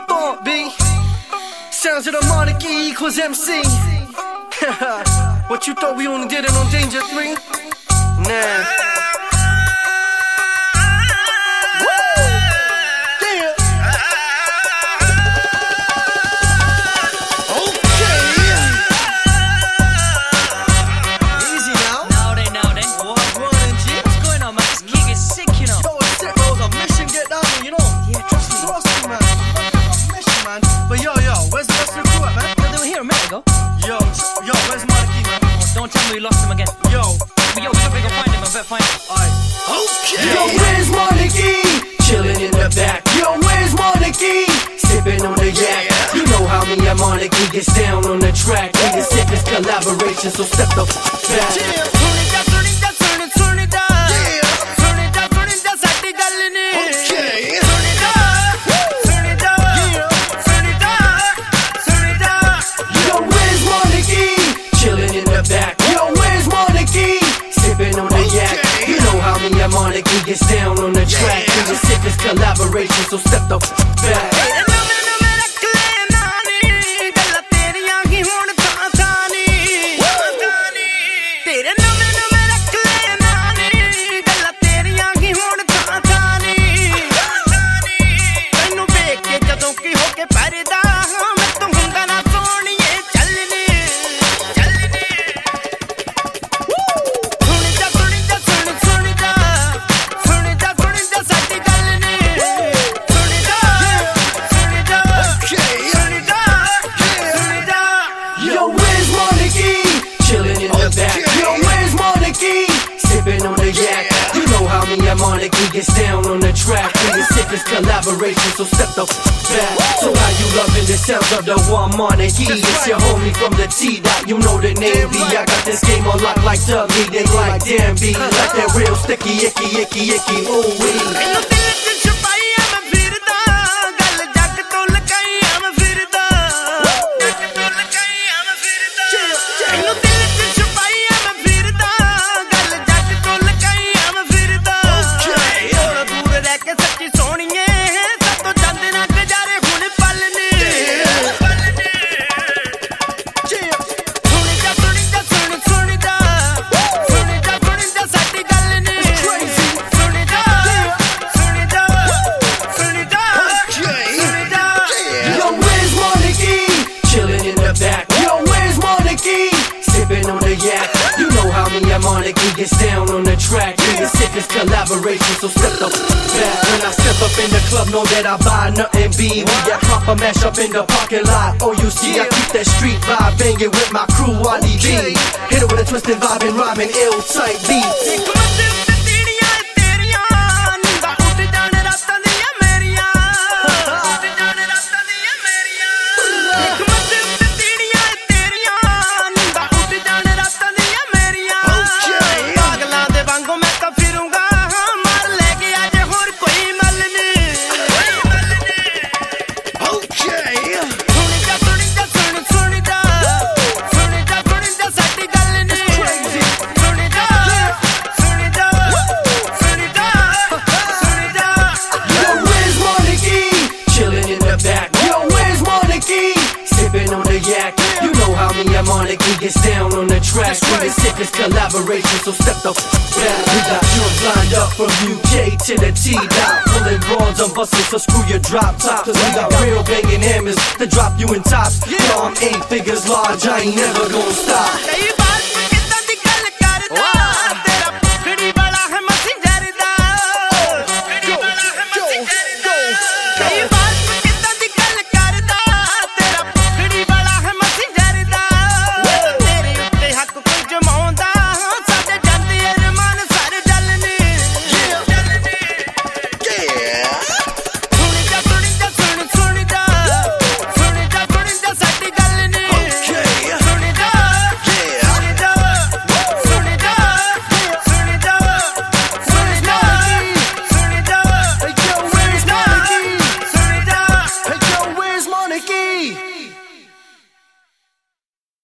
thought, B? Sounds of the monarchy equals MC. What you thought we only did it on Danger 3? Nah. Where's Monarchy, man? Don't tell me we lost him again. Yo, we gotta find him, I better find him. Okay. Yo, where's Monarchy? Chillin' in the back. Yo, where's Monarchy? Sippin' on the yak. You know how me and Monarchy gets down on the track. We the sickest collaboration, so step the back. Monarchy gets down on the track. We the sickest collaboration, so step the back. Monarchy gets down on the track. We the sickest collaboration, so step the back. So how you loving the sounds of the one Monarchy? It's your homie from the T-Dot, you know the name B. I got this game on lock like Doug Lee, they like damn B. Like that real sticky, icky, ooh wee. Monarchy gets down on the track. We the sickest collaboration, so step the back. When I step up in the club, know that I buy nothing B. We got proper mash up in the parking lot. Oh, you see, I keep that street vibe banging with my crew, Wally B. Hit it with a twisted vibe and rhyming ill type beats. Monarchy gets down on the track. We the sickest collaboration, so step the back. We got jewels lined up from UK to the T-Dot. Pulling broads on buses, so screw your drop top. Cause we got real banging hammers to drop you in tops. Yo, I'm 8 figures large, I ain't never gonna stop.